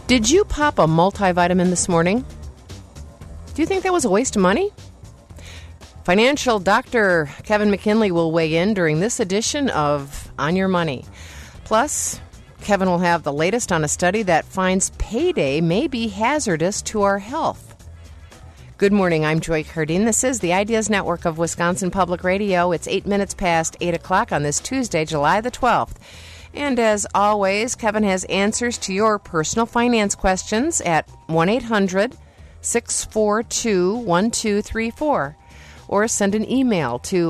Did you pop a multivitamin this morning? Do you think that was a waste of money? Financial Dr. Kevin McKinley will weigh in during this edition of On Your Money. Plus, Kevin will have the latest on a study that finds payday may be hazardous to our health. Good morning, I'm Joy Cardine. This is the Ideas Network of Wisconsin Public Radio. It's 8 minutes past 8 o'clock on this Tuesday, July the 12th. And as always, Kevin has answers to your personal finance questions at 1-800-642-1234 or send an email to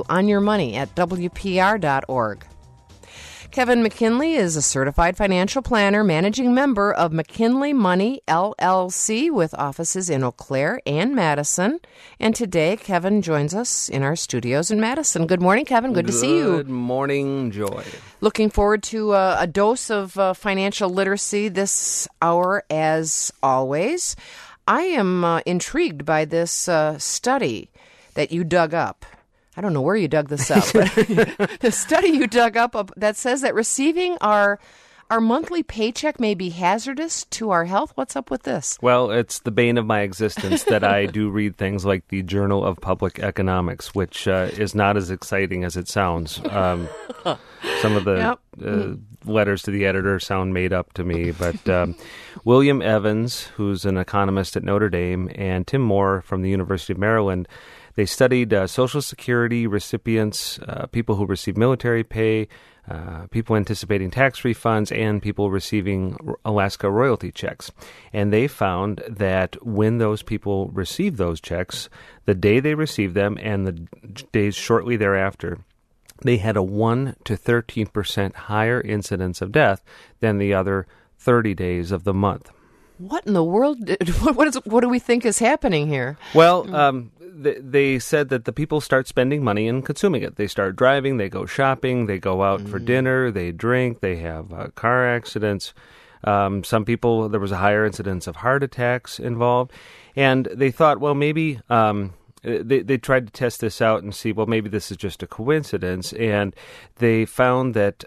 onyourmoney@wpr.org. Kevin McKinley is a certified financial planner, managing member of McKinley Money, LLC, with offices in Eau Claire and Madison. And today, Kevin joins us in our studios in Madison. Good morning, Kevin. Good to see you. Good morning, Joy. Looking forward to a dose of financial literacy this hour, as always. I am intrigued by this study that you dug up. I don't know where you dug this up, but the study you dug up that says that receiving our monthly paycheck may be hazardous to our health. What's up with this? Well, it's the bane of my existence that I do read things like the Journal of Public Economics, which is not as exciting as it sounds. Some of the letters to the editor sound made up to me, but William Evans, who's an economist at Notre Dame, and Tim Moore from the University of Maryland, they studied Social Security recipients, people who receive military pay, people anticipating tax refunds, and people receiving Alaska royalty checks. And they found that when those people received those checks, the day they received them and the days shortly thereafter, they had a 1 to 13% higher incidence of death than the other 30 days of the month. What in the world? What do we think is happening here? Well, they said that the people start spending money and consuming it. They start driving, they go shopping, they go out for dinner, they drink, they have car accidents. Some people, there was a higher incidence of heart attacks involved. And they thought, well, maybe they tried to test this out and see, well, maybe this is just a coincidence. And they found that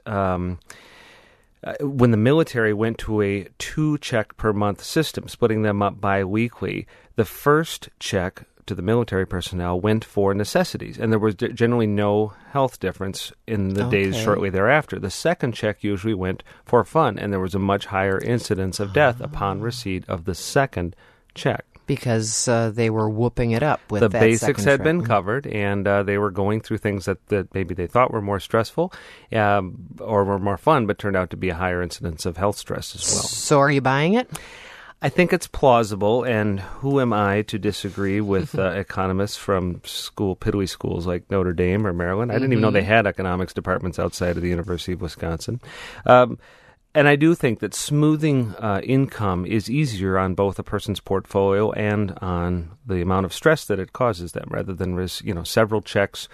when the military went to a 2-check per month system, splitting them up biweekly, the first check to the military personnel went for necessities, and there was generally no health difference in the days shortly thereafter. The second check usually went for fun, and there was a much higher incidence of death upon receipt of the second check. Because they were whooping it up with the that basics had check. been covered, and they were going through things that maybe they thought were more stressful or were more fun, but turned out to be a higher incidence of health stress as well. So are you buying it? I think it's plausible, and who am I to disagree with economists from piddly schools like Notre Dame or Maryland? I didn't even know they had economics departments outside of the University of Wisconsin. And I do think that smoothing income is easier on both a person's portfolio and on the amount of stress that it causes them, rather than several checks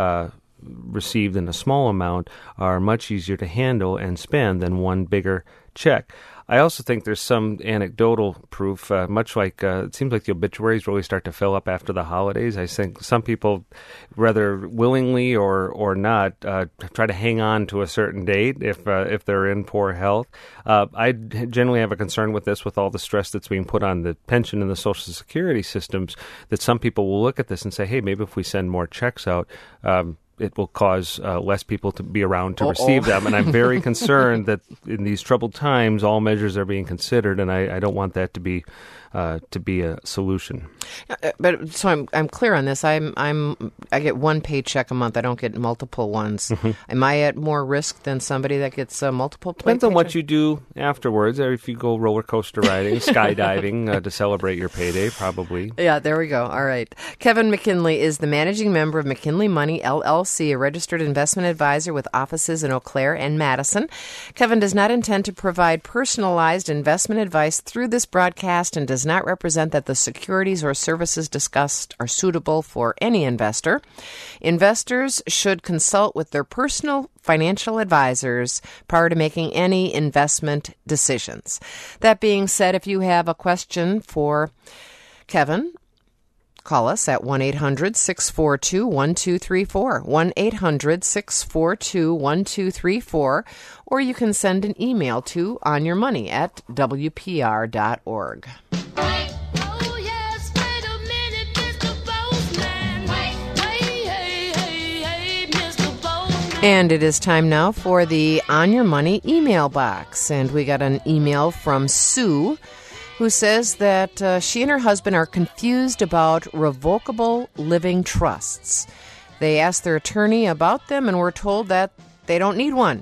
received in a small amount are much easier to handle and spend than one bigger check. I also think there's some anecdotal proof, much like it seems like the obituaries really start to fill up after the holidays. I think some people, whether willingly or not, try to hang on to a certain date if they're in poor health. I generally have a concern with this, with all the stress that's being put on the pension and the Social Security systems, that some people will look at this and say, hey, maybe if we send more checks out, it will cause less people to be around to receive them. And I'm very concerned that in these troubled times, all measures are being considered, and I don't want that to be a solution. But so I'm clear on this. I get one paycheck a month. I don't get multiple ones. Am I at more risk than somebody that gets multiple? Depends on what you do afterwards. Or if you go roller coaster riding, skydiving to celebrate your payday, probably. Yeah, there we go. All right. Kevin McKinley is the managing member of McKinley Money, LLC, a registered investment advisor with offices in Eau Claire and Madison. Kevin does not intend to provide personalized investment advice through this broadcast and does not represent that the securities or services discussed are suitable for any investor. Investors should consult with their personal financial advisors prior to making any investment decisions. That being said, if you have a question for Kevin, Call us at 1-800-642-1234, 1-800-642-1234, or you can send an email to onyourmoney@wpr.org. And it is time now for the On Your Money email box. And we got an email from Sue, who says that she and her husband are confused about revocable living trusts. They asked their attorney about them and were told that they don't need one.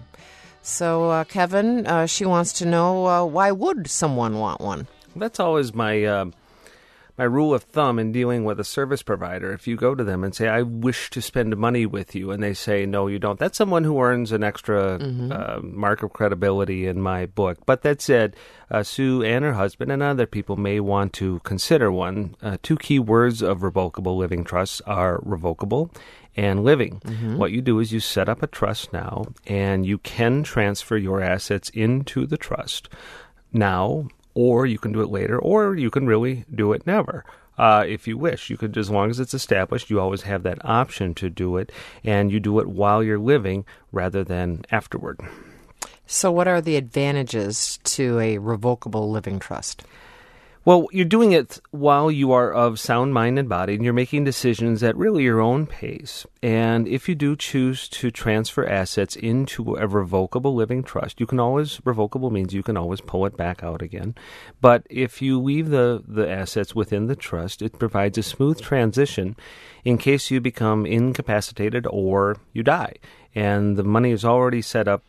So, Kevin, she wants to know, why would someone want one? That's always my rule of thumb in dealing with a service provider. If you go to them and say, I wish to spend money with you, and they say, no, you don't, that's someone who earns an extra mark of credibility in my book. But that said, Sue and her husband and other people may want to consider one. Two key words of revocable living trusts are revocable and living. What you do is you set up a trust now, and you can transfer your assets into the trust now, or you can do it later, or you can really do it never. If you wish, you could, as long as it's established, you always have that option to do it, and you do it while you're living rather than afterward. So what are the advantages to a revocable living trust? Well, you're doing it while you are of sound mind and body, and you're making decisions at really your own pace. And if you do choose to transfer assets into a revocable living trust, you can always, revocable means you can always pull it back out again. But if you leave the assets within the trust, it provides a smooth transition in case you become incapacitated or you die. And the money is already set up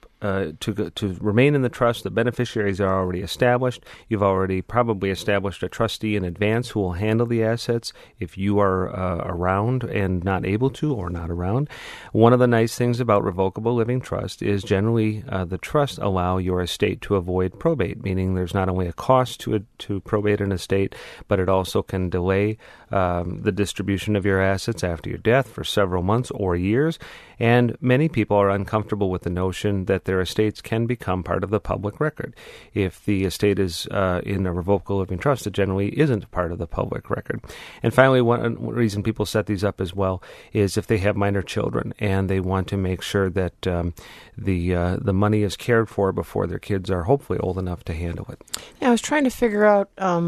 to remain in the trust. The beneficiaries are already established. You've already probably established a trustee in advance who will handle the assets if you are around and not able to, or not around. One of the nice things about revocable living trust is generally the trusts allow your estate to avoid probate, meaning there's not only a cost to probate an estate, but it also can delay the distribution of your assets after your death for several months or years. And many people are uncomfortable with the notion that their estates can become part of the public record. If the estate is in a revocable living trust, it generally isn't part of the public record. And finally, one reason people set these up as well is if they have minor children and they want to make sure that the money is cared for before their kids are hopefully old enough to handle it. Yeah, I was trying to figure out,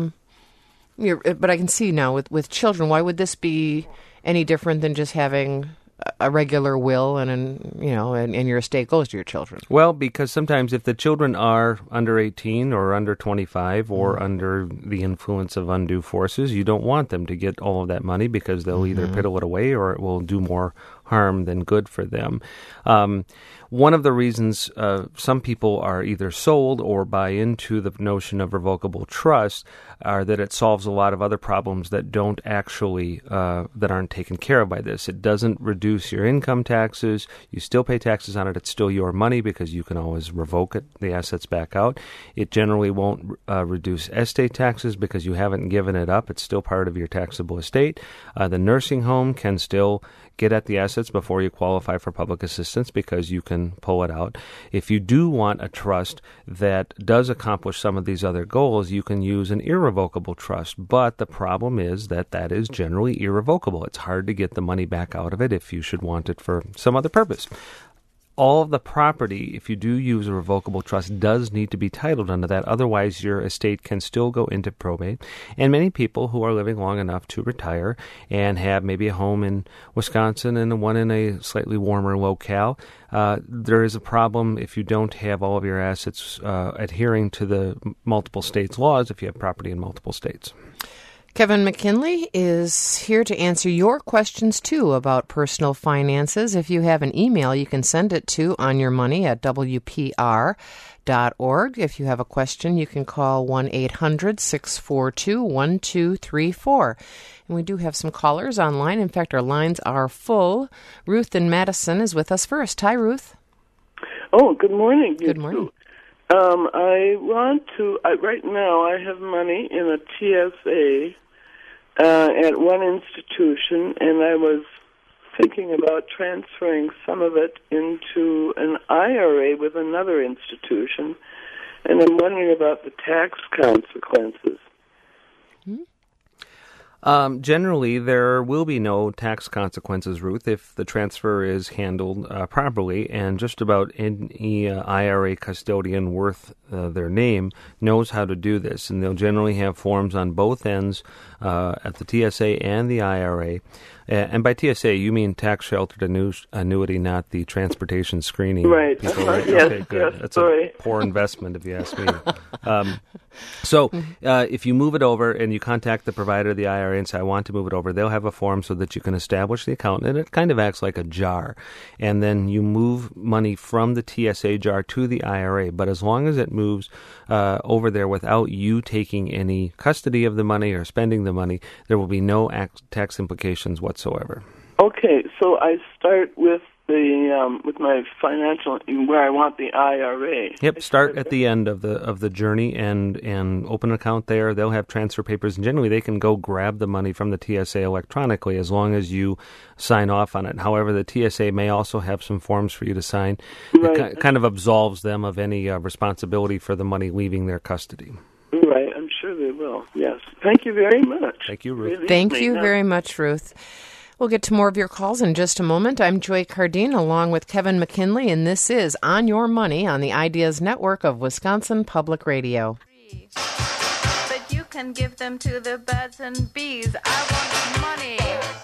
but I can see now with children, why would this be any different than just having a regular will and your estate goes to your children? Well, because sometimes if the children are under 18 or under 25 or under the influence of undue forces, you don't want them to get all of that money because they'll either piddle it away or it will do more harm than good for them. One of the reasons some people are either sold or buy into the notion of revocable trust are that it solves a lot of other problems that don't actually, that aren't taken care of by this. It doesn't reduce your income taxes. You still pay taxes on it. It's still your money because you can always revoke it, the assets back out. It generally won't reduce estate taxes because you haven't given it up. It's still part of your taxable estate. The nursing home can still get at the assets before you qualify for public assistance because you can pull it out. If you do want a trust that does accomplish some of these other goals, you can use an irrevocable trust. But the problem is that is generally irrevocable. It's hard to get the money back out of it if you should want it for some other purpose. All of the property, if you do use a revocable trust, does need to be titled under that. Otherwise, your estate can still go into probate. And many people who are living long enough to retire and have maybe a home in Wisconsin and one in a slightly warmer locale, there is a problem if you don't have all of your assets adhering to the multiple states' laws if you have property in multiple states. Kevin McKinley is here to answer your questions, too, about personal finances. If you have an email, you can send it to onyourmoney@wpr.org. If you have a question, you can call 1-800-642-1234. And we do have some callers online. In fact, our lines are full. Ruth in Madison is with us first. Hi, Ruth. Oh, good morning. Good morning. I want to, right now I have money in a TSA at one institution, and I was thinking about transferring some of it into an IRA with another institution, and I'm wondering about the tax consequences. Generally, there will be no tax consequences, Ruth, if the transfer is handled properly, and just about any IRA custodian worth their name knows how to do this, and they'll generally have forms on both ends at the TSA and the IRA. And by TSA, you mean tax-sheltered annuity, not the transportation screening. Right. People, right? Yes, Okay, good. yes, That's sorry. a poor investment, if you ask me. So if you move it over and you contact the provider of the IRA and say, I want to move it over, they'll have a form so that you can establish the account, and it kind of acts like a jar. And then you move money from the TSA jar to the IRA. But as long as it moves over there without you taking any custody of the money or spending the money, there will be no tax implications whatsoever. Okay, so I start with with my financial where I want the IRA. Yep, start at the end of the journey and open an account there. They'll have transfer papers, and generally they can go grab the money from the TSA electronically as long as you sign off on it. However, the TSA may also have some forms for you to sign. Right. It kind of absolves them of any responsibility for the money leaving their custody. Right, I'm sure they will. Yes. Thank you very much. Thank you, Ruth. Really Thank you nice. very much, Ruth. We'll get to more of your calls in just a moment. I'm Joy Cardine along with Kevin McKinley, and this is On Your Money on the Ideas Network of Wisconsin Public Radio. But you can give them to the birds and bees. I want money.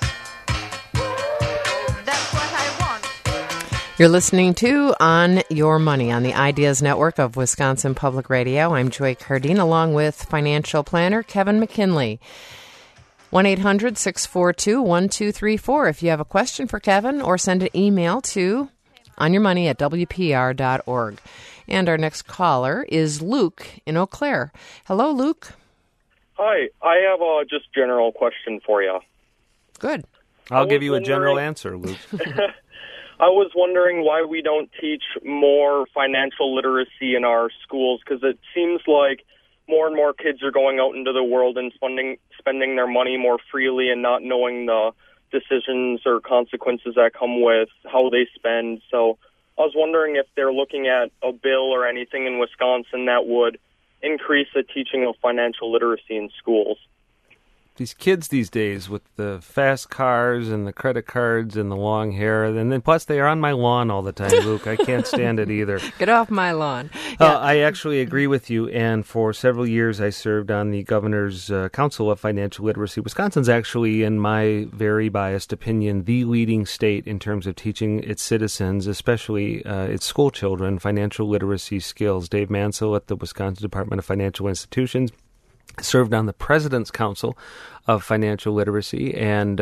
That's what I want. You're listening to On Your Money on the Ideas Network of Wisconsin Public Radio. I'm Joy Cardine along with financial planner Kevin McKinley. 1-800-642-1234 if you have a question for Kevin, or send an email to onyourmoney@wpr.org. And our next caller is Luke in Eau Claire. Hello, Luke. Hi, I have a just general question for you. Good. I'll give you a general answer, Luke. I was wondering why we don't teach more financial literacy in our schools, because it seems like more and more kids are going out into the world and spending their money more freely and not knowing the decisions or consequences that come with how they spend. So I was wondering if they're looking at a bill or anything in Wisconsin that would increase the teaching of financial literacy in schools. These kids these days with the fast cars and the credit cards and the long hair, and then plus they are on my lawn all the time, Luke. I can't stand it either. Get off my lawn. I actually agree with you, and for several years I served on the Governor's Council of Financial Literacy. Wisconsin's actually, in my very biased opinion, the leading state in terms of teaching its citizens, especially its school children, financial literacy skills. Dave Mansell at the Wisconsin Department of Financial Institutions served on the President's Council of Financial Literacy, and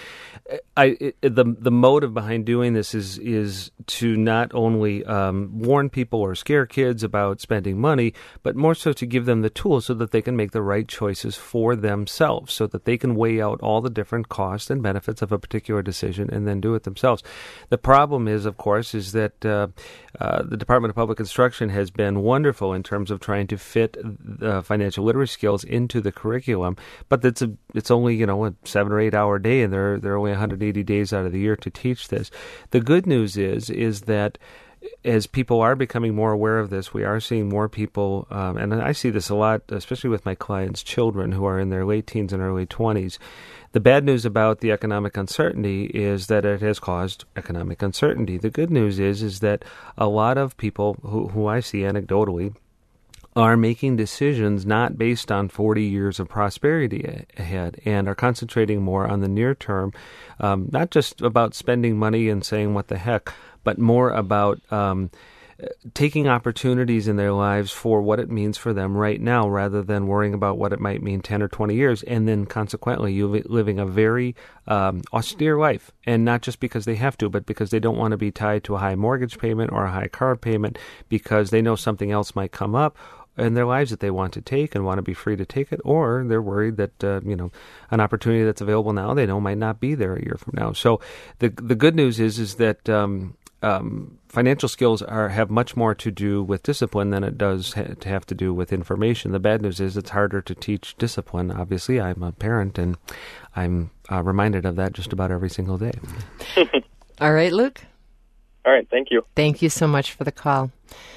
the motive behind doing this is to not only warn people or scare kids about spending money, but more so to give them the tools so that they can make the right choices for themselves, so that they can weigh out all the different costs and benefits of a particular decision and then do it themselves. The problem is, of course, is that the Department of Public Instruction has been wonderful in terms of trying to fit financial literacy skills into the curriculum, but it's only a 7 or 8 hour day, and there are only 180 days out of the year to teach this. The good news is that as people are becoming more aware of this, we are seeing more people, and I see this a lot, especially with my clients' children who are in their late teens and early 20s. The bad news about the economic uncertainty is that it has caused economic uncertainty. The good news is that a lot of people who I see anecdotally are making decisions not based on 40 years of prosperity ahead, and are concentrating more on the near term, not just about spending money and saying what the heck, but more about taking opportunities in their lives for what it means for them right now, rather than worrying about what it might mean 10 or 20 years, and then consequently you living a very austere life, and not just because they have to, but because they don't want to be tied to a high mortgage payment or a high car payment, because they know something else might come up in their lives that they want to take and want to be free to take it, or they're worried that an opportunity that's available now they know might not be there a year from now. So the good news is that financial skills have much more to do with discipline than it does to have to do with information. The bad news is it's harder to teach discipline. Obviously, I'm a parent, and I'm reminded of that just about every single day. All right, Luke. All right, thank you. Thank you so much for the call.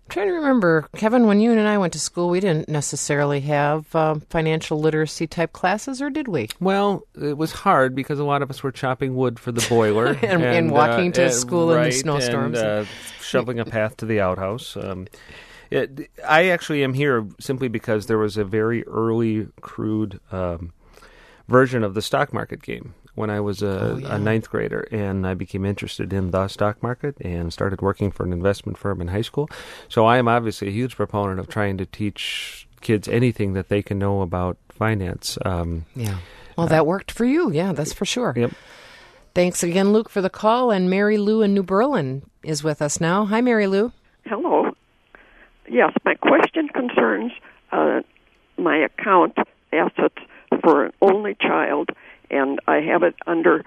I'm trying to remember, Kevin, when you and I went to school, we didn't necessarily have financial literacy type classes, or did we? Well, it was hard because a lot of us were chopping wood for the boiler. and walking to school in the snowstorms. And shoveling a path to the outhouse. I actually am here simply because there was a very early, crude version of the stock market game when I was a ninth grader, and I became interested in the stock market and started working for an investment firm in high school. So I am obviously a huge proponent of trying to teach kids anything that they can know about finance. Well, that worked for you. Yeah, that's for sure. Yep. Thanks again, Luke, for the call. And Mary Lou in New Berlin is with us now. Hi, Mary Lou. Hello. Yes, my question concerns my account assets for an only child, and I have it under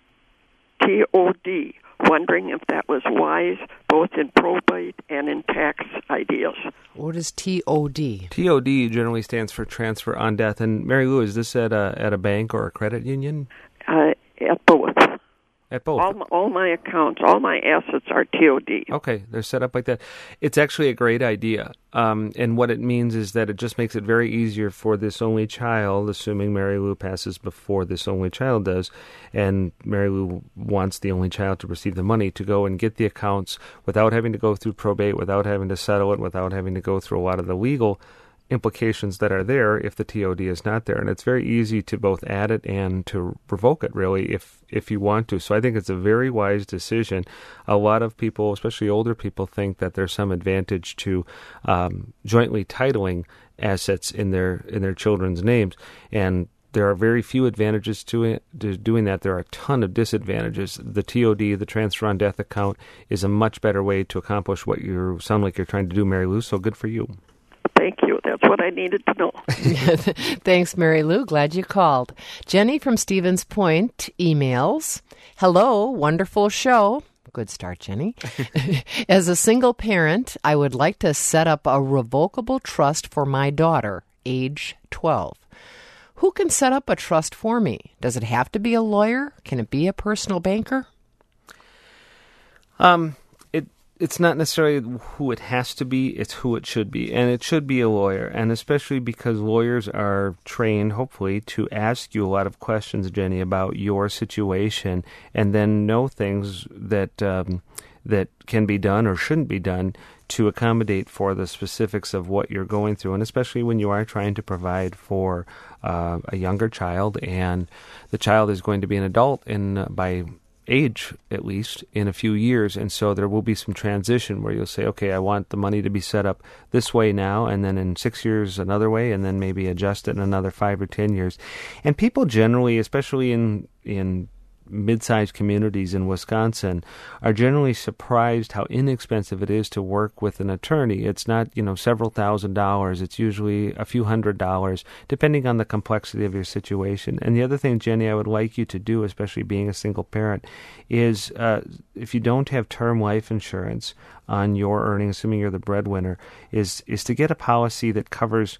TOD, wondering if that was wise both in probate and in tax ideas. What is TOD? TOD generally stands for transfer on death. And Mary Lou, is this at a bank or a credit union? At both. At both. All my accounts, all my assets are TOD. Okay, they're set up like that. It's actually a great idea. And what it means is that it just makes it very easier for this only child, assuming Mary Lou passes before this only child does, and Mary Lou wants the only child to receive the money, to go and get the accounts without having to go through probate, without having to settle it, without having to go through a lot of the legal implications that are there if the TOD is not there. And it's very easy to both add it and to revoke it, really, if you want to. So I think it's a very wise decision. A lot of people, especially older people, think that there's some advantage to jointly titling assets in their children's names. And there are very few advantages to doing that. There are a ton of disadvantages. The TOD, the transfer on death account, is a much better way to accomplish what you sound like you're trying to do, Mary Lou. So good for you. Thank you. That's what I needed to know. Thanks, Mary Lou. Glad you called. Jenny from Stevens Point emails, "Hello, wonderful show." Good start, Jenny. "As a single parent, I would like to set up a revocable trust for my daughter, age 12. Who can set up a trust for me? Does it have to be a lawyer? Can it be a personal banker?" It's not necessarily who it has to be, it's who it should be. And it should be a lawyer, and especially because lawyers are trained, hopefully, to ask you a lot of questions, Jenny, about your situation, and then know things that that can be done or shouldn't be done to accommodate for the specifics of what you're going through, and especially when you are trying to provide for a younger child, and the child is going to be an adult by age, at least, in a few years. And so there will be some transition where you'll say, okay, I want the money to be set up this way now, and then in 6 years another way, and then maybe adjust it in another 5 or 10 years. And people generally, especially in mid-sized communities in Wisconsin, are generally surprised how inexpensive it is to work with an attorney. It's not, several $1,000s. It's usually a few $100s, depending on the complexity of your situation. And the other thing, Jenny, I would like you to do, especially being a single parent, is if you don't have term life insurance on your earnings, assuming you're the breadwinner, is to get a policy that covers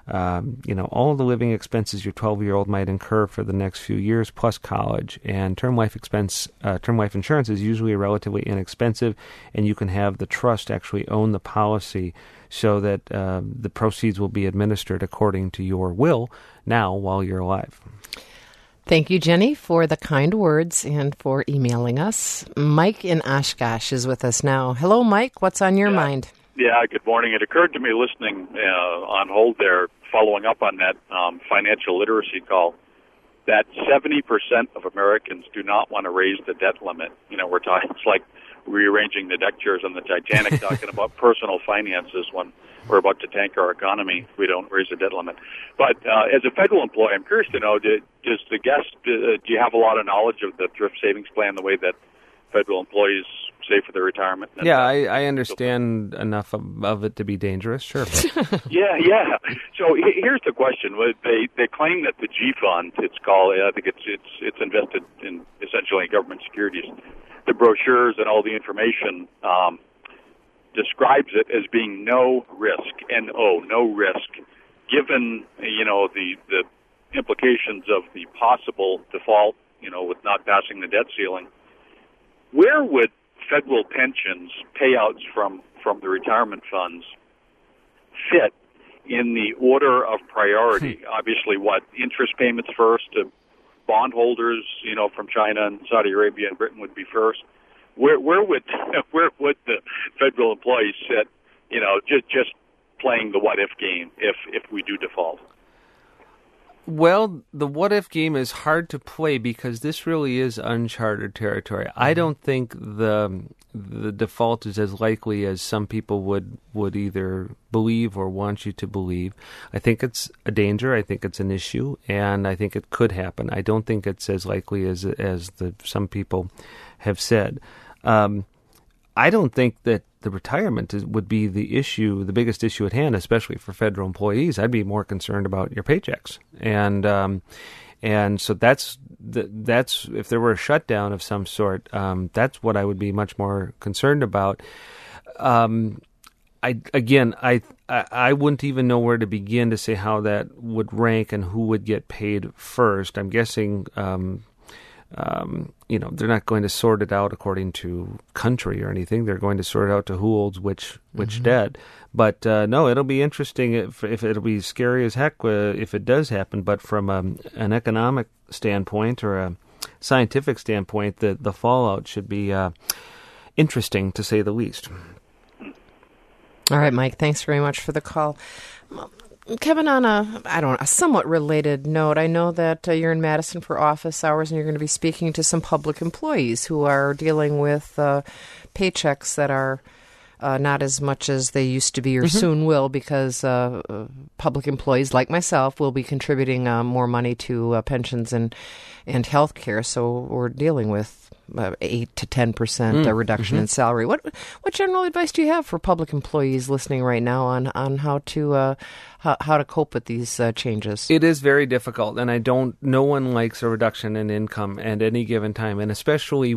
all the living expenses your 12-year-old might incur for the next few years, plus college. And term life insurance is usually relatively inexpensive, and you can have the trust actually own the policy so that the proceeds will be administered according to your will now while you're alive. Thank you, Jenny, for the kind words and for emailing us. Mike in Oshkosh is with us now. Hello, Mike. What's on your mind? Yeah, good morning. It occurred to me listening on hold there, following up on that financial literacy call, that 70% of Americans do not want to raise the debt limit. We're talking, it's like rearranging the deck chairs on the Titanic, talking about personal finances when we're about to tank our economy if we don't raise the debt limit. But as a federal employee, I'm curious to know, do you have a lot of knowledge of the thrift savings plan, the way that federal employees save for their retirement? Yeah, I understand enough of it to be dangerous, sure. Yeah. So here's the question. They claim that the G Fund, it's called, I think it's invested in essentially government securities. The brochures and all the information describes it as being no risk, no risk, given, the implications of the possible default, with not passing the debt ceiling. Where would federal pensions payouts from the retirement funds fit in the order of priority. Obviously, interest payments first to bondholders, from China and Saudi Arabia and Britain would be first. Where would the federal employees sit? Just playing the what if game if we do default. Well, the what-if game is hard to play because this really is uncharted territory. I don't think the default is as likely as some people would either believe or want you to believe. I think it's a danger. I think it's an issue, and I think it could happen. I don't think it's as likely as some people have said. I don't think that the retirement would be the issue, the biggest issue at hand, especially for federal employees. I'd be more concerned about your paychecks, and so that's if there were a shutdown of some sort, that's what I would be much more concerned about. I wouldn't even know where to begin to say how that would rank and who would get paid first. I'm guessing. They're not going to sort it out according to country or anything. They're going to sort it out to who holds which debt. But no, it'll be interesting if it'll be scary as heck if it does happen. But from an economic standpoint or a scientific standpoint, the fallout should be interesting to say the least. All right, Mike, thanks very much for the call. Kevin, on a somewhat related note, I know that you're in Madison for office hours and you're going to be speaking to some public employees who are dealing with paychecks that are not as much as they used to be or soon will, because public employees like myself will be contributing more money to pensions and health care. So we're dealing with 8 to 10% reduction in salary. What general advice do you have for public employees listening right now on how to cope with these changes? It is very difficult, and no one likes a reduction in income at any given time, and especially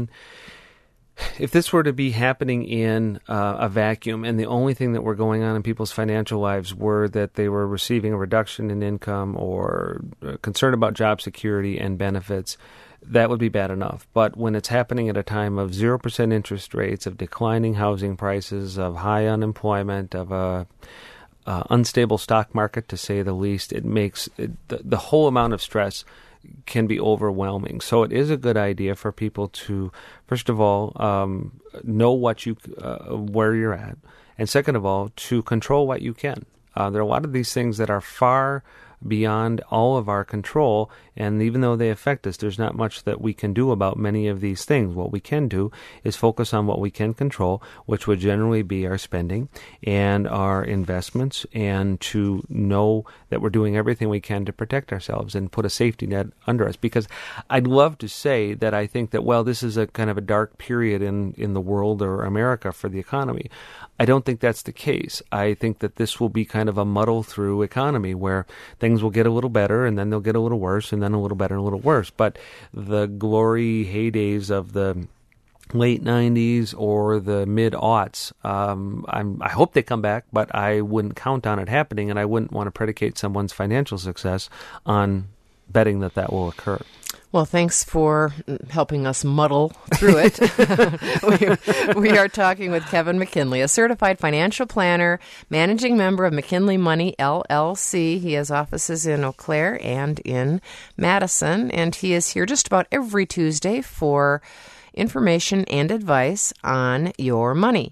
if this were to be happening in a vacuum and the only thing that were going on in people's financial lives were that they were receiving a reduction in income or concern about job security and benefits, that would be bad enough. But when it's happening at a time of 0% interest rates, of declining housing prices, of high unemployment, of a unstable stock market, to say the least, it makes the whole amount of stress can be overwhelming. So it is a good idea for people to, first of all, know where you're at, and second of all, to control what you can. There are a lot of these things that are far beyond all of our control, and even though they affect us, there's not much that we can do about many of these things. What we can do is focus on what we can control, which would generally be our spending and our investments, and to know that we're doing everything we can to protect ourselves and put a safety net under us. Because I'd love to say that I think that, this is a kind of a dark period in the world or America for the economy. I don't think that's the case. I think that this will be kind of a muddle-through economy where things will get a little better, and then they'll get a little worse, and then a little better and a little worse. But the glory heydays of the late 90s or the mid-aughts, I hope they come back, but I wouldn't count on it happening, and I wouldn't want to predicate someone's financial success on betting that will occur. Well, thanks for helping us muddle through it. We are talking with Kevin McKinley, a certified financial planner, managing member of McKinley Money, LLC. He has offices in Eau Claire and in Madison, and he is here just about every Tuesday for information and advice on your money.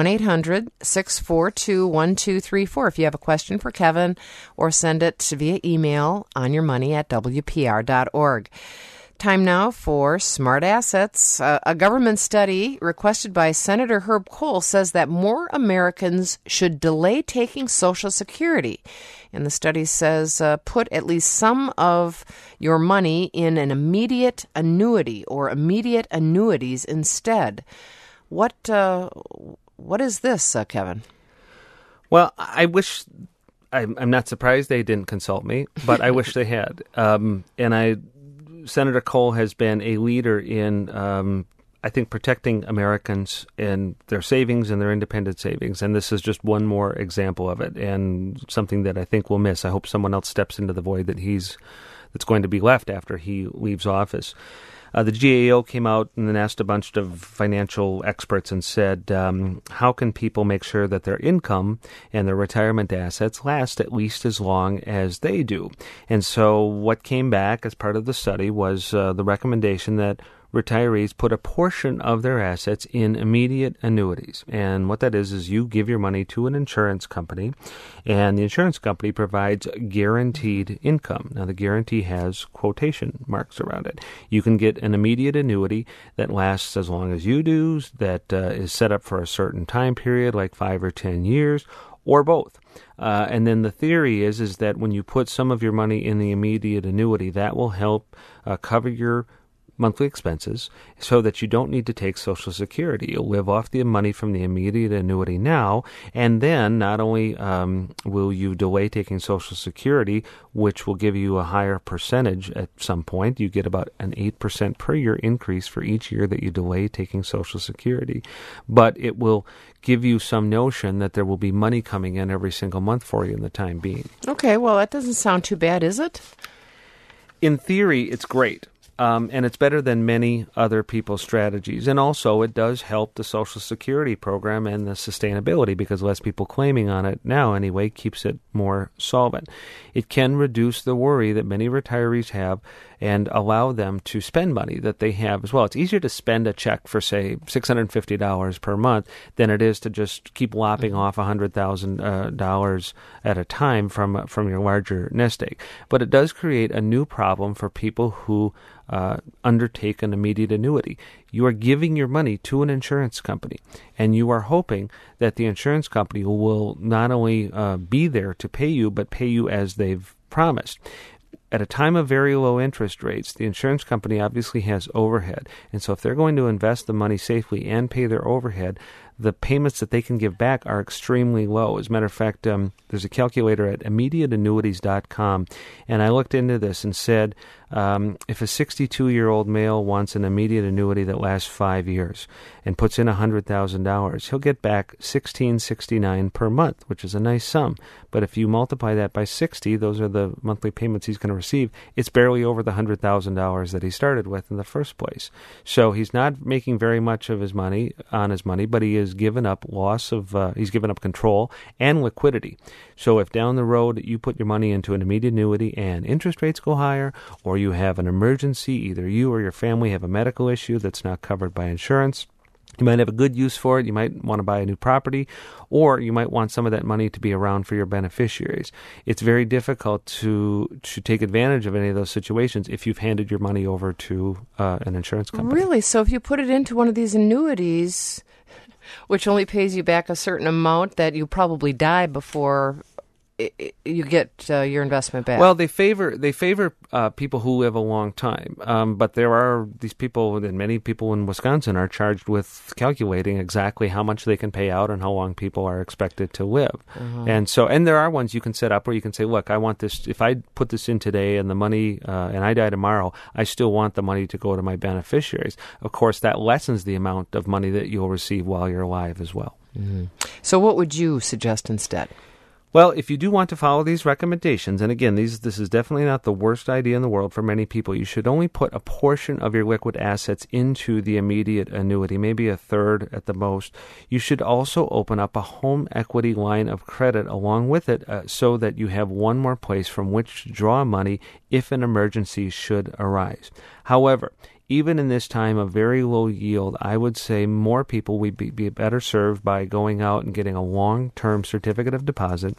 1-800-642-1234 if you have a question for Kevin, or send it via email onyourmoney@wpr.org. Time now for Smart Assets. A government study requested by Senator Herb Kohl says that more Americans should delay taking Social Security. And the study says put at least some of your money in an immediate annuity or immediate annuities instead. What is this, Kevin? Well, I wish... I'm not surprised they didn't consult me, but I wish they had. Senator Kohl has been a leader in, I think, protecting Americans and their savings and their independent savings. And this is just one more example of it, and something that I think we'll miss. I hope someone else steps into the void that's going to be left after he leaves office. The GAO came out and then asked a bunch of financial experts and said, how can people make sure that their income and their retirement assets last at least as long as they do? And so what came back as part of the study was the recommendation that retirees put a portion of their assets in immediate annuities. And what that is you give your money to an insurance company, and the insurance company provides guaranteed income. Now, the guarantee has quotation marks around it. You can get an immediate annuity that lasts as long as you do, that is set up for a certain time period, like 5 or 10 years, or both. And then the theory is that when you put some of your money in the immediate annuity, that will help cover your monthly expenses so that you don't need to take Social Security. You'll live off the money from the immediate annuity now, and then not only will you delay taking Social Security, which will give you a higher percentage at some point. You get about an 8% per year increase for each year that you delay taking Social Security, but it will give you some notion that there will be money coming in every single month for you in the time being. Okay, well, that doesn't sound too bad, is it? In theory, it's great. And it's better than many other people's strategies. And also, it does help the Social Security program and the sustainability, because less people claiming on it now anyway keeps it more solvent. It can reduce the worry that many retirees have and allow them to spend money that they have as well. It's easier to spend a check for, say, $650 per month than it is to just keep lopping off $100,000 at a time from your larger nest egg. But it does create a new problem for people who undertake an immediate annuity. You are giving your money to an insurance company, and you are hoping that the insurance company will not only be there to pay you, but pay you as they've promised. At a time of very low interest rates, the insurance company obviously has overhead. And so if they're going to invest the money safely and pay their overhead, the payments that they can give back are extremely low. As a matter of fact, there's a calculator at immediateannuities.com, and I looked into this and said if a 62-year-old male wants an immediate annuity that lasts 5 years and puts in $100,000, he'll get back $1,669 per month, which is a nice sum. But if you multiply that by 60, those are the monthly payments he's going to receive, it's barely over the $100,000 that he started with in the first place. So he's not making very much of his money, but he is given up he's given up control and liquidity. So if down the road you put your money into an immediate annuity and interest rates go higher, or you have an emergency, either you or your family have a medical issue that's not covered by insurance, you might have a good use for it. You might want to buy a new property, or you might want some of that money to be around for your beneficiaries. It's very difficult to take advantage of any of those situations if you've handed your money over to an insurance company. Really? So if you put it into one of these annuities, which only pays you back a certain amount, that you probably die before you get your investment back. Well, they favor people who live a long time, but there are these people, and many people in Wisconsin are charged with calculating exactly how much they can pay out and how long people are expected to live. And there are ones you can set up where you can say, look, I want this, if I put this in today and the money, and I die tomorrow, I still want the money to go to my beneficiaries. Of course, that lessens the amount of money that you'll receive while you're alive as well. So what would you suggest instead? Well, if you do want to follow these recommendations, and again, this is definitely not the worst idea in the world for many people, you should only put a portion of your liquid assets into the immediate annuity, maybe a third at the most. You should also open up a home equity line of credit along with it so that you have one more place from which to draw money if an emergency should arise. However, even in this time of very low yield, I would say more people would be better served by going out and getting a long-term certificate of deposit.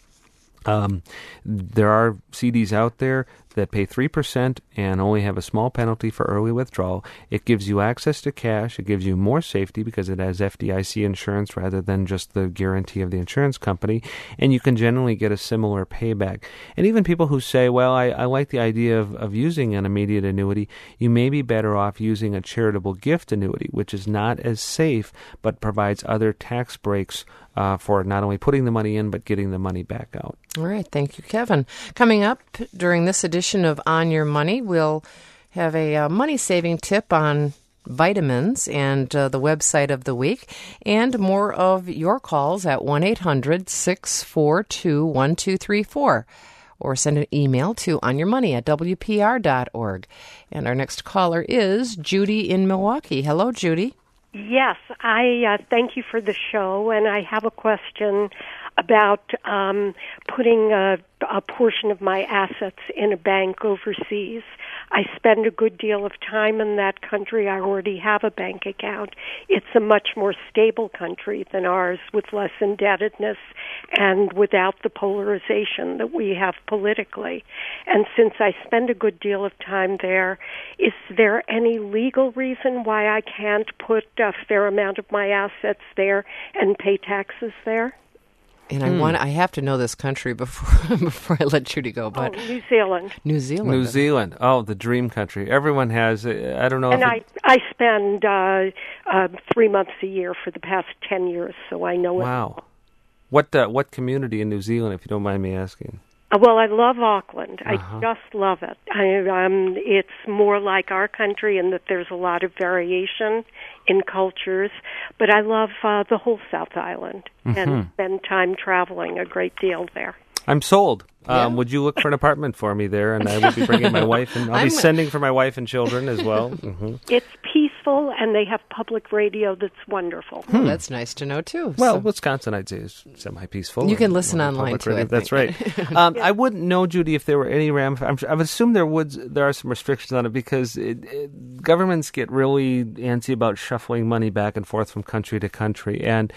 There are CDs out there that pay 3% and only have a small penalty for early withdrawal. It gives you access to cash. It gives you more safety because it has FDIC insurance rather than just the guarantee of the insurance company, and you can generally get a similar payback. And even people who say, well, I like the idea of using an immediate annuity, you may be better off using a charitable gift annuity, which is not as safe but provides other tax breaks for not only putting the money in but getting the money back out. All right. Thank you, Kevin. Coming up during this edition of On Your Money, we'll have a money-saving tip on vitamins and the website of the week, and more of your calls at 1-800-642-1234. or send an email to onyourmoney@wpr.org. And our next caller is Judy in Milwaukee. Hello, Judy. Yes, I thank you for the show, and I have a question about putting a portion of my assets in a bank overseas. I spend a good deal of time in that country. I already have a bank account. It's a much more stable country than ours, with less indebtedness and without the polarization that we have politically. And since I spend a good deal of time there, is there any legal reason why I can't put a fair amount of my assets there and pay taxes there? And I have to know this country before I let Judy go. But New Zealand. New Zealand. New Zealand. Oh, the dream country. Everyone has. I don't know. And I spend 3 months a year for the past 10 years, so I know it. Wow. What community in New Zealand, if you don't mind me asking? Well, I love Auckland. I just love it. It's more like our country in that there's a lot of variation in cultures, but I love the whole South Island and spend time traveling a great deal there. I'm sold. Yeah. Would you look for an apartment for me there? And I will be bringing my wife, and I'll be sending for my wife and children as well. Mm-hmm. It's peaceful, and they have public radio that's wonderful. That's nice to know, too. Well, Wisconsin, I'd say, is semi-peaceful. You can listen online, too. That's right. I wouldn't know, Judy, if there were any ramifications. I would assume there are some restrictions on it because governments get really antsy about shuffling money back and forth from country to country. And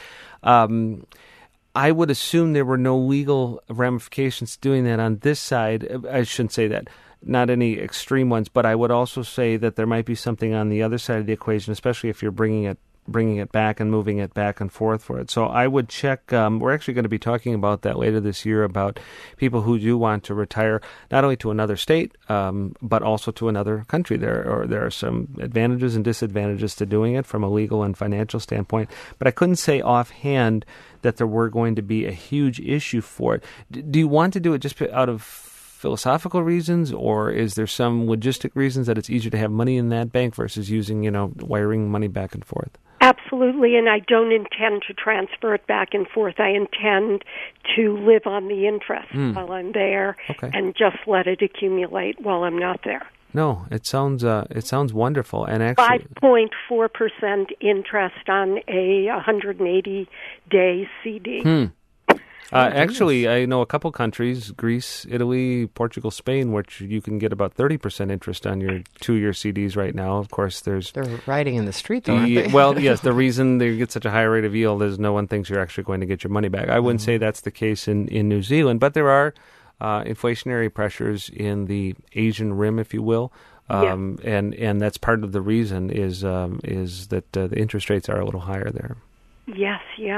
I would assume there were no legal ramifications doing that on this side. I shouldn't say that, not any extreme ones, but I would also say that there might be something on the other side of the equation, especially if you're bringing it back and moving it back and forth for it. So I would check. We're actually going to be talking about that later this year about people who do want to retire not only to another state, but also to another country. There are some advantages and disadvantages to doing it from a legal and financial standpoint. But I couldn't say offhand that there were going to be a huge issue for it. Do you want to do it just out of philosophical reasons, or is there some logistic reasons that it's easier to have money in that bank versus using, wiring money back and forth? Absolutely, and I don't intend to transfer it back and forth. I intend to live on the interest while I'm there and just let it accumulate while I'm not there. No, it sounds wonderful, and actually 5.4% interest on a 180-day CD. Actually, I know a couple countries, Greece, Italy, Portugal, Spain, which you can get about 30% interest on your 2-year CDs right now. Of course, they're riding in the street, though, aren't they? Well, yes, the reason they get such a high rate of yield is no one thinks you're actually going to get your money back. I wouldn't say that's the case in New Zealand, but there are inflationary pressures in the Asian rim, if you will. And that's part of the reason is that the interest rates are a little higher there. Yes.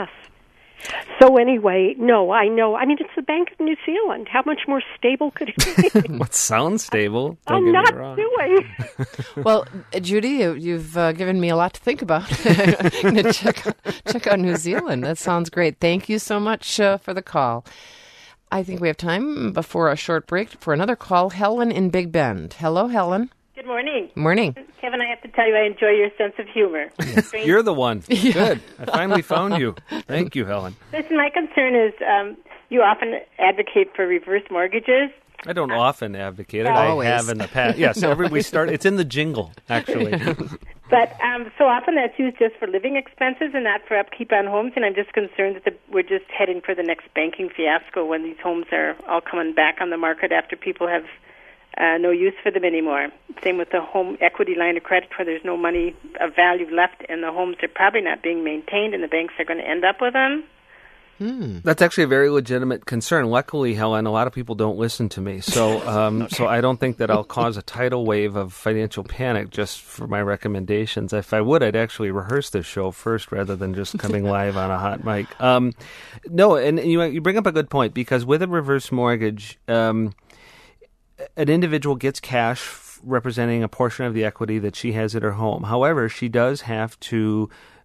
So anyway, no, I know. I mean, it's the Bank of New Zealand. How much more stable could it be? What sounds stable? I'm not doing. Well, Judy, you've given me a lot to think about. I'm going to check out New Zealand. That sounds great. Thank you so much for the call. I think we have time before a short break for another call. Helen in Big Bend. Hello, Helen. Good morning. Morning. Kevin, I have to tell you, I enjoy your sense of humor. You're the one. Yeah. Good. I finally found you. Thank you, Helen. Listen, my concern is you often advocate for reverse mortgages. I don't often advocate it. Always. I have in the past. Yes, we start. It's in the jingle, actually. But so often that's used just for living expenses and not for upkeep on homes, and I'm just concerned that we're just heading for the next banking fiasco when these homes are all coming back on the market after people have no use for them anymore. Same with the home equity line of credit, where there's no money of value left, and the homes are probably not being maintained, and the banks are going to end up with them. That's actually a very legitimate concern. Luckily, Helen, a lot of people don't listen to me, so so I don't think that I'll cause a tidal wave of financial panic just for my recommendations. If I would, I'd actually rehearse this show first rather than just coming live on a hot mic. No, and you bring up a good point, because with a reverse mortgage, an individual gets cash representing a portion of the equity that she has at her home. However, she does have to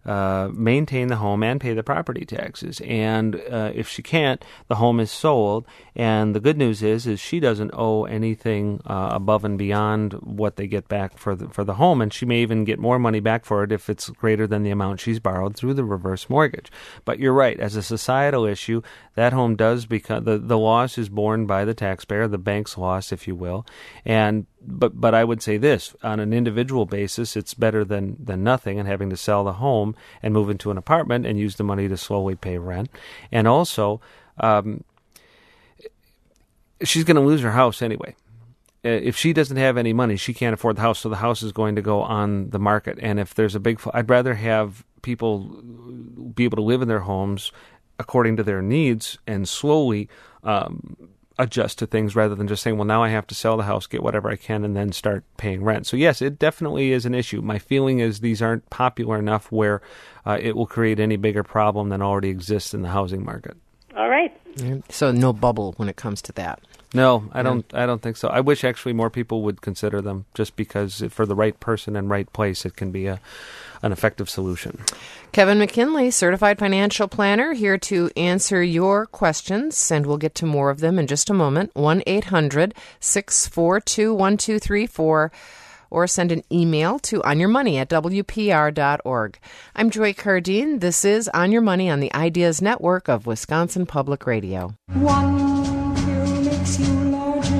maintain the home and pay the property taxes. And if she can't, the home is sold. And the good news is she doesn't owe anything above and beyond what they get back for the home, and she may even get more money back for it if it's greater than the amount she's borrowed through the reverse mortgage. But you're right, as a societal issue, that home does become the loss is borne by the taxpayer, the bank's loss, if you will. And but I would say this, on an individual basis, it's better than nothing, and having to sell the home and move into an apartment and use the money to slowly pay rent. And also, she's going to lose her house anyway. If she doesn't have any money, she can't afford the house, so the house is going to go on the market. And if there's I'd rather have people be able to live in their homes according to their needs and slowly adjust to things rather than just saying, well, now I have to sell the house, get whatever I can, and then start paying rent. So yes, it definitely is an issue. My feeling is these aren't popular enough where it will create any bigger problem than already exists in the housing market. All right. So no bubble when it comes to that. No, I don't think so. I wish actually more people would consider them, just because for the right person and right place, it can be an effective solution. Kevin McKinley, certified financial planner, here to answer your questions, and we'll get to more of them in just a moment. 1-800-642-1234, or send an email to onyourmoney@wpr.org. I'm Joy Cardine. This is On Your Money on the Ideas Network of Wisconsin Public Radio. One pill makes you larger,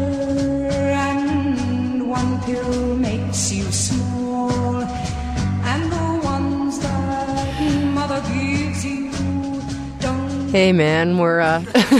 and one pill makes you small, and the ones that mother gives you don't. Hey, man, we're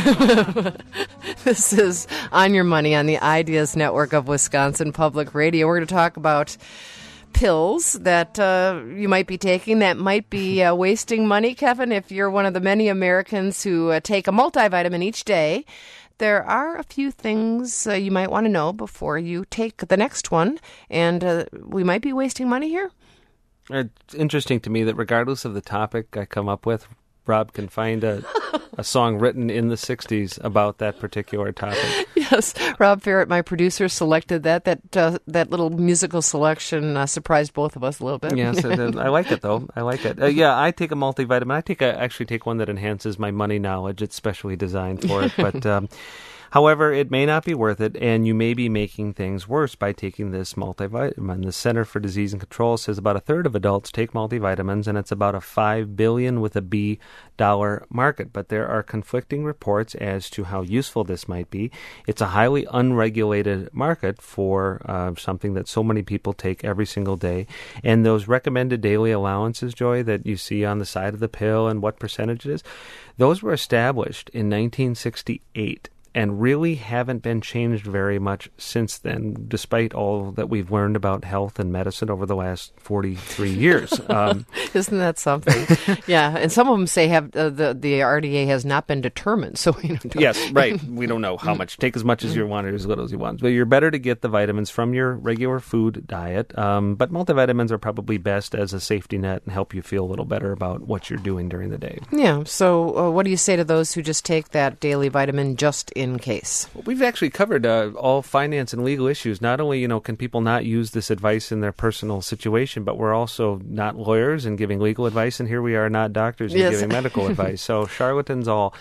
this is On Your Money on the Ideas Network of Wisconsin Public Radio. We're going to talk about pills that you might be taking that might be wasting money. Kevin, if you're one of the many Americans who take a multivitamin each day, there are a few things you might want to know before you take the next one, and we might be wasting money here. It's interesting to me that regardless of the topic I come up with, Rob can find a song written in the 60s about that particular topic. Yes, Rob Ferret, my producer, selected that little musical selection surprised both of us a little bit. Yes, I like it, though. I like it. Yeah, I take a multivitamin. I actually take one that enhances my money knowledge. It's specially designed for it, but... However, it may not be worth it, and you may be making things worse by taking this multivitamin. The Center for Disease and Control says about a third of adults take multivitamins, and it's about a $5 billion with a B dollar market. But there are conflicting reports as to how useful this might be. It's a highly unregulated market for something that so many people take every single day. And those recommended daily allowances, Joy, that you see on the side of the pill and what percentage it is, those were established in 1968. And really haven't been changed very much since then, despite all that we've learned about health and medicine over the last 43 years. Isn't that something? Yeah, and some of them say the RDA has not been determined. So yes, right. We don't know how much. Take as much as you want or as little as you want. But you're better to get the vitamins from your regular food diet. But multivitamins are probably best as a safety net and help you feel a little better about what you're doing during the day. Yeah. So what do you say to those who just take that daily vitamin just in case? Well, we've actually covered all finance and legal issues. Not only, can people not use this advice in their personal situation, but we're also not lawyers and giving legal advice, and here we are not doctors and giving medical advice. So charlatans all.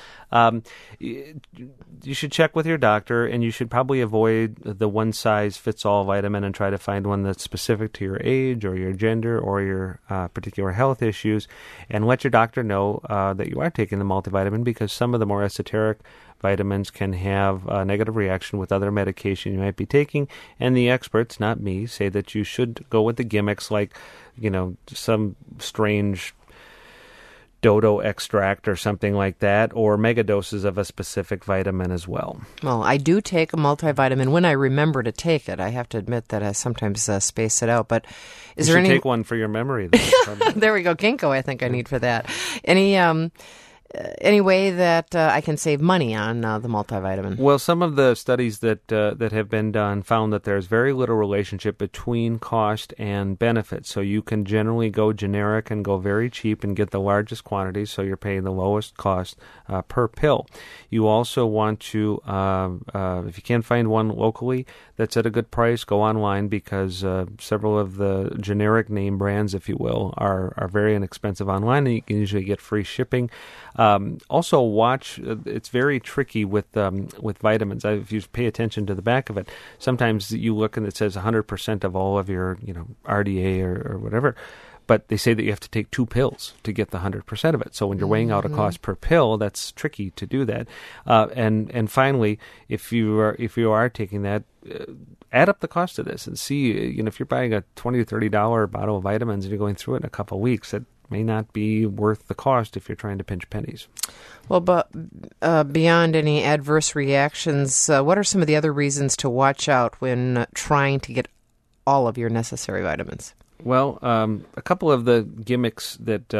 You should check with your doctor, and you should probably avoid the one-size-fits-all vitamin and try to find one that's specific to your age or your gender or your particular health issues, and let your doctor know that you are taking the multivitamin, because some of the more esoteric vitamins can have a negative reaction with other medication you might be taking, and the experts, not me, say that you should go with the gimmicks like, some strange dodo extract or something like that, or mega doses of a specific vitamin as well. Well, I do take a multivitamin when I remember to take it. I have to admit that I sometimes space it out. But is there any? Take one for your memory. Then. There we go, ginkgo. I think I need for that. any way that I can save money on the multivitamin? Well, some of the studies that have been done found that there's very little relationship between cost and benefits. So you can generally go generic and go very cheap and get the largest quantities, so you're paying the lowest cost per pill. You also want to, if you can't find one locally that's at a good price, go online, because several of the generic name brands, if you will, are very inexpensive online, and you can usually get free shipping. Also, watch. It's very tricky with vitamins. If you pay attention to the back of it, sometimes you look and it says 100% of all of your RDA or whatever. But they say that you have to take 2 pills to get the 100% of it. So when you're weighing out a cost per pill, that's tricky to do that. And finally, if you are taking that, add up the cost of this and see. If you're buying a $20 or $30 bottle of vitamins and you're going through it in a couple of weeks, it may not be worth the cost if you're trying to pinch pennies. Well, but beyond any adverse reactions, what are some of the other reasons to watch out when trying to get all of your necessary vitamins? Well, a couple of the gimmicks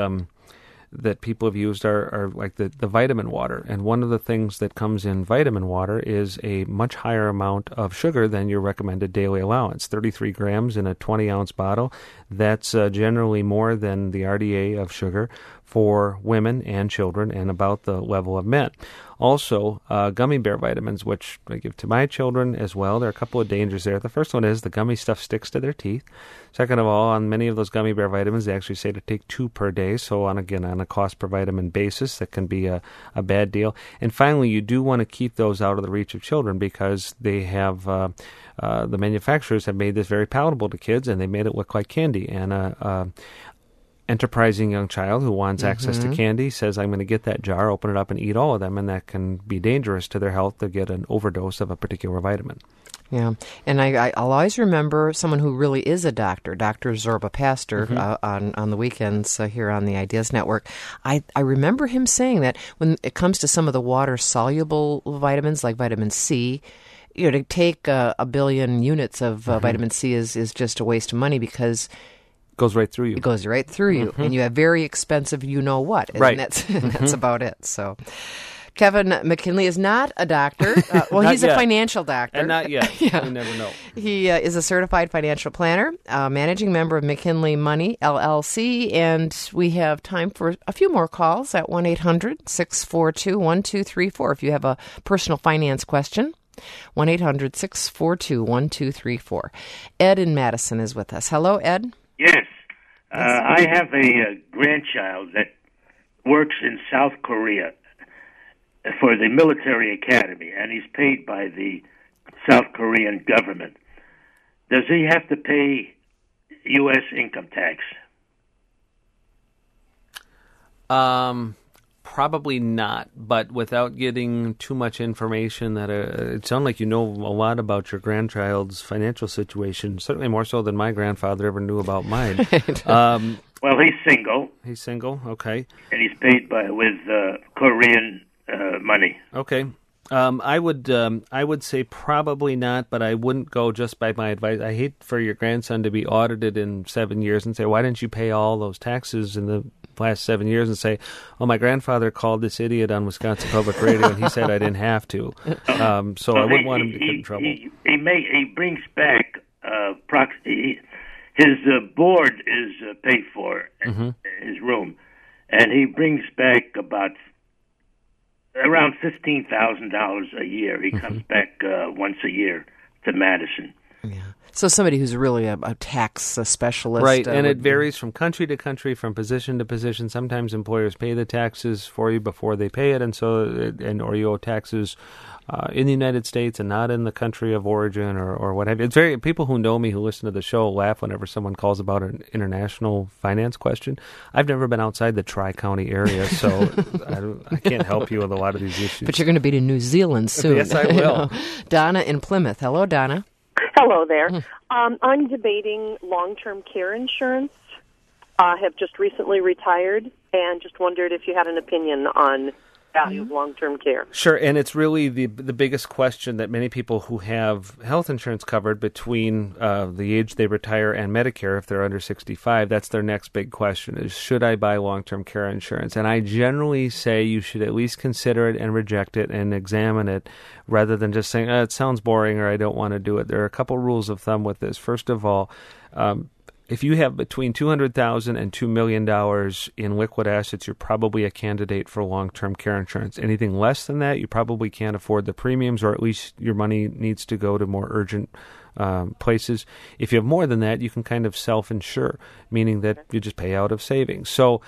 that people have used are like the vitamin water. And one of the things that comes in vitamin water is a much higher amount of sugar than your recommended daily allowance, 33 grams in a 20-ounce bottle. That's generally more than the RDA of sugar for women and children, and about the level of men. Also, gummy bear vitamins, which I give to my children as well. There are a couple of dangers there. The first one is the gummy stuff sticks to their teeth. Second of all, on many of those gummy bear vitamins, they actually say to take 2 per day. So on a cost per vitamin basis, that can be a bad deal. And finally, you do want to keep those out of the reach of children, because they have the manufacturers have made this very palatable to kids, and they made it look like candy. And enterprising young child who wants access to candy says, I'm going to get that jar, open it up, and eat all of them, and that can be dangerous to their health to get an overdose of a particular vitamin. Yeah, and I'll always remember someone who really is a doctor, Dr. Zorba Pastor, on the weekends here on the Ideas Network. I remember him saying that when it comes to some of the water-soluble vitamins, like vitamin C, to take a billion units of vitamin C is just a waste of money, because goes right through you. It goes right through you, and you have very expensive you-know-what, and right. That's about it. So, Kevin McKinley is not a doctor. Well, he's yet. A financial doctor. And not yet. Yeah. You never know. He is a certified financial planner, managing member of McKinley Money, LLC, and we have time for a few more calls at 1-800-642-1234 if you have a personal finance question. 1-800-642-1234. Ed in Madison is with us. Hello, Ed. Yes. I have a grandchild that works in South Korea for the military academy, and he's paid by the South Korean government. Does he have to pay U.S. income tax? Probably not, but without getting too much information, that it sounds like you know a lot about your grandchild's financial situation, certainly more so than my grandfather ever knew about mine. Well, he's single. He's single, okay. And he's paid with Korean money. Okay. I would say probably not, but I wouldn't go just by my advice. I hate for your grandson to be audited in 7 years and say, why didn't you pay all those taxes in the last 7 years, and say, oh, my grandfather called this idiot on Wisconsin Public Radio and he said I didn't have to. So I wouldn't want him to get in trouble. He brings back his board is paid for, his room, and he brings back about around $15,000 a year. He comes back once a year to Madison. Yeah. So somebody who's really a tax specialist. Right, and it varies from country to country, from position to position. Sometimes employers pay the taxes for you before they pay it, or you owe taxes in the United States and not in the country of origin or what have you. It's people who know me, who listen to the show, laugh whenever someone calls about an international finance question. I've never been outside the Tri-County area, so I can't help you with a lot of these issues. But you're going to be to New Zealand soon. Yes, I will. Donna in Plymouth. Hello, Donna. Hello there. I'm debating long-term care insurance. I have just recently retired and just wondered if you had an opinion on value of long-term care. Sure, and it's really the biggest question that many people who have health insurance covered between the age they retire and Medicare, if they're under 65, that's their next big question is, should I buy long-term care insurance? And I generally say you should at least consider it and reject it and examine it rather than just saying, it sounds boring or I don't want to do it. There are a couple rules of thumb with this. First of all, if you have between $200,000 and $2 million in liquid assets, you're probably a candidate for long-term care insurance. Anything less than that, you probably can't afford the premiums, or at least your money needs to go to more urgent places. If you have more than that, you can kind of self-insure, meaning that you just pay out of savings. So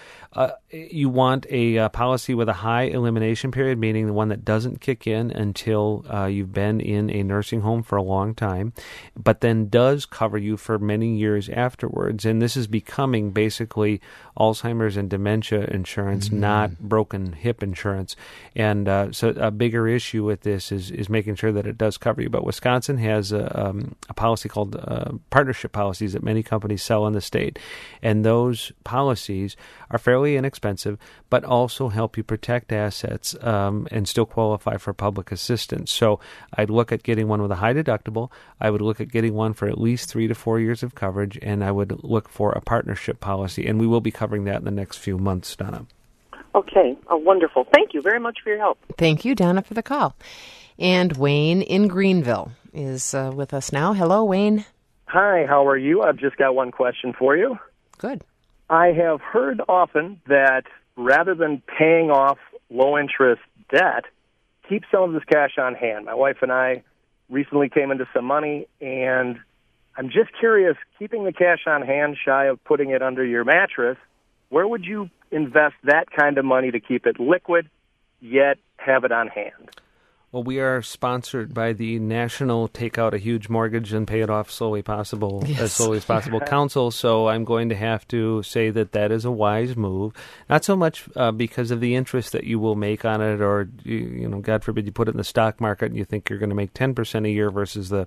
you want a policy with a high elimination period, meaning the one that doesn't kick in until you've been in a nursing home for a long time, but then does cover you for many years afterwards. And this is becoming basically Alzheimer's and dementia insurance, not broken hip insurance. And so a bigger issue with this is making sure that it does cover you. But Wisconsin has a policy called partnership policies that many companies sell in the state. And those policies are fairly inexpensive, but also help you protect assets and still qualify for public assistance. So I'd look at getting one with a high deductible. I would look at getting one for at least 3 to 4 years of coverage, and I would look for a partnership policy. And we will be covering that in the next few months, Donna. Okay, wonderful. Thank you very much for your help. Thank you, Donna, for the call. And Wayne in Greenville is with us now. Hello, Wayne. Hi, how are you? I've just got one question for you. Good. I have heard often that rather than paying off low-interest debt, keep some of this cash on hand. My wife and I recently came into some money, and I'm just curious, keeping the cash on hand shy of putting it under your mattress, where would you invest that kind of money to keep it liquid, yet have it on hand? Well, we are sponsored by the National Take Out a Huge Mortgage and Pay It Off as slowly as possible council, so I'm going to have to say that that is a wise move. Not so much because of the interest that you will make on it, or, God forbid you put it in the stock market and you think you're going to make 10% a year versus the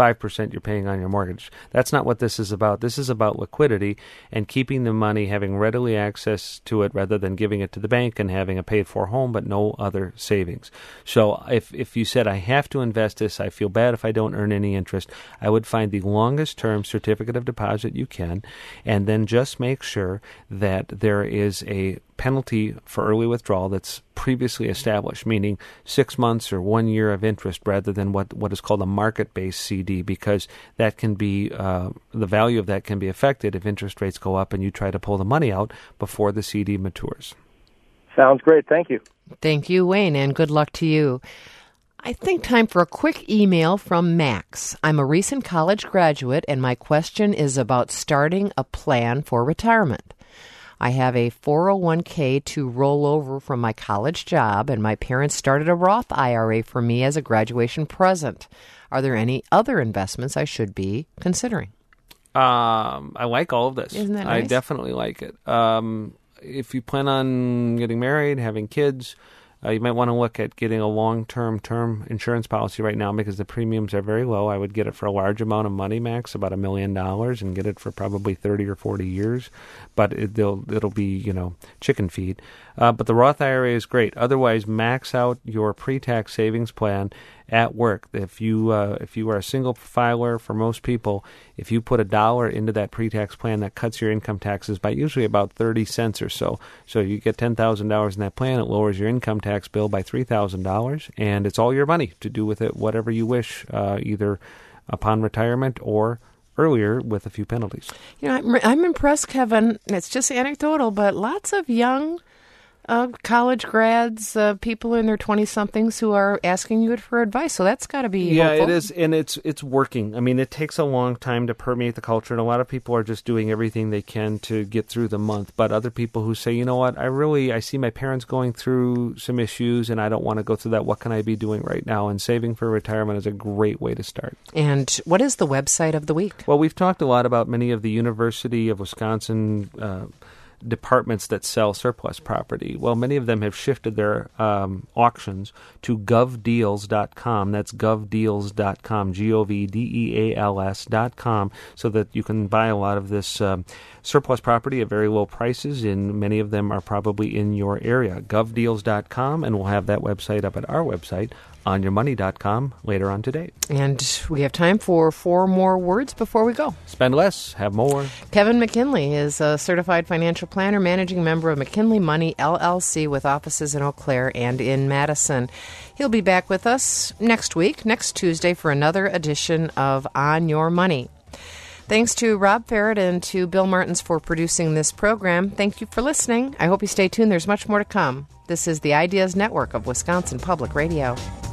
5% you're paying on your mortgage. That's not what this is about. This is about liquidity and keeping the money, having readily access to it rather than giving it to the bank and having a paid-for home but no other savings. So if you said, I have to invest this, I feel bad if I don't earn any interest, I would find the longest-term certificate of deposit you can, and then just make sure that there is a penalty for early withdrawal that's previously established, meaning 6 months or 1 year of interest rather than what is called a market-based CD, because that can be the value of that can be affected if interest rates go up and you try to pull the money out before the CD matures. Sounds great. Thank you. Thank you, Wayne, and good luck to you. I think time for a quick email from Max. I'm a recent college graduate, and my question is about starting a plan for retirement. I have a 401k to roll over from my college job, and my parents started a Roth IRA for me as a graduation present. Are there any other investments I should be considering? I like all of this. Isn't that nice? I definitely like it. If you plan on getting married, having kids, you might want to look at getting a long-term term insurance policy right now because the premiums are very low. I would get it for a large amount of money, Max, about $1 million, and get it for probably 30 or 40 years. But it'll be, chicken feed. But the Roth IRA is great. Otherwise, max out your pre-tax savings plan at work. If you are a single filer, for most people, if you put $1 into that pre-tax plan, that cuts your income taxes by usually about 30 cents or so. So you get $10,000 in that plan, it lowers your income tax bill by $3,000, and it's all your money to do with it whatever you wish, either upon retirement or earlier with a few penalties. I'm impressed, Kevin. It's just anecdotal, but lots of young college grads, people in their 20-somethings who are asking you for advice. So that's got to be helpful. It is, and it's working. I mean, it takes a long time to permeate the culture, and a lot of people are just doing everything they can to get through the month. But other people who say, you know what, I see my parents going through some issues, and I don't want to go through that. What can I be doing right now? And saving for retirement is a great way to start. And what is the website of the week? Well, we've talked a lot about many of the University of Wisconsin departments that sell surplus property. Well, many of them have shifted their auctions to govdeals.com. That's govdeals.com, govdeals.com, so that you can buy a lot of this surplus property at very low prices, and many of them are probably in your area. Govdeals.com, and we'll have that website up at our website, onyourmoney.com, later on today. And we have time for 4 more words before we go. Spend less, have more. Kevin McKinley is a certified financial planner, managing member of McKinley Money, LLC, with offices in Eau Claire and in Madison. He'll be back with us next week, next Tuesday, for another edition of On Your Money. Thanks to Rob Farrett and to Bill Martins for producing this program. Thank you for listening. I hope you stay tuned. There's much more to come. This is the Ideas Network of Wisconsin Public Radio.